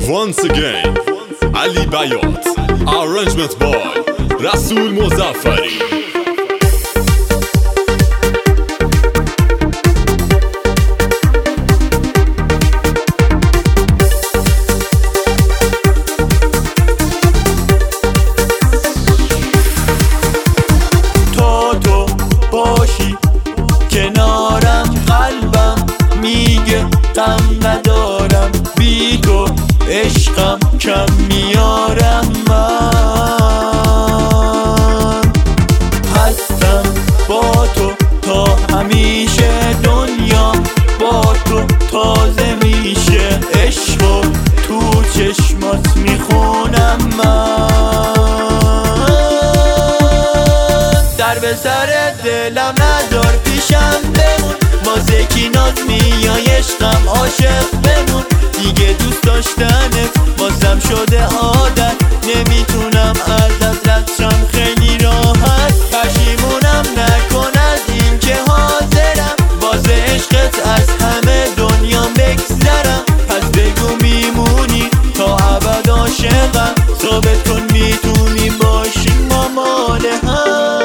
Once again Ali Bayat, arrangement by Rasool Mozaffari. تو باشی کنارم، قلبم میگه غم ندارم، بی تو عشقم کم میارم. من هستم با تو تا همیشه، دنیا با تو تازه میشه، عشقو تو چشمات میخونم. من در به سر دلم ندار، پیشم بمون، واسه کی ناز میای عشقم، عاشق بمون دیگه، دوست داشتنت واسم شده عادت، نمیتونم ازت رد شم خیلی راحت. پشیمونم نکن از این که حاضرم واسه عشقت از همه دنیا بگذرم، پس بگو میمونی تا ابد عاشقم، ثابت کن میتونیم باشیم ما مال هم.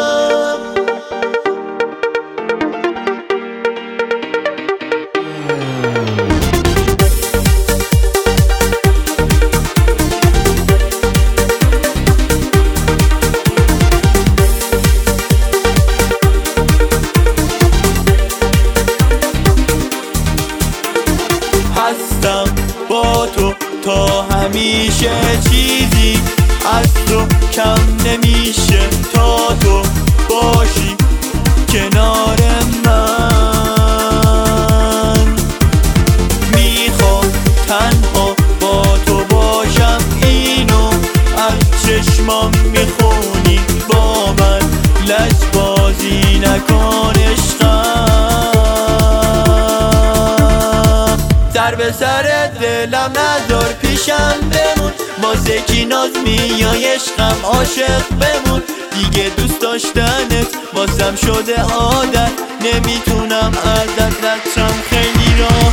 هستم با تو تا همیشه، چیزی از تو کم نمیشه، تا تو باشی کنار من. میخوام تنها با تو باشم، اینو از چشمام میخونی، با من لجبازی نکن عشقم. در به سر دلم ندار، پیشم بمون، واسه کی ناز میای عشقم، عاشق بمون دیگه، دوست داشتنت واسم شده عادت، نمیتونم ازت رد شم خیلی راحت.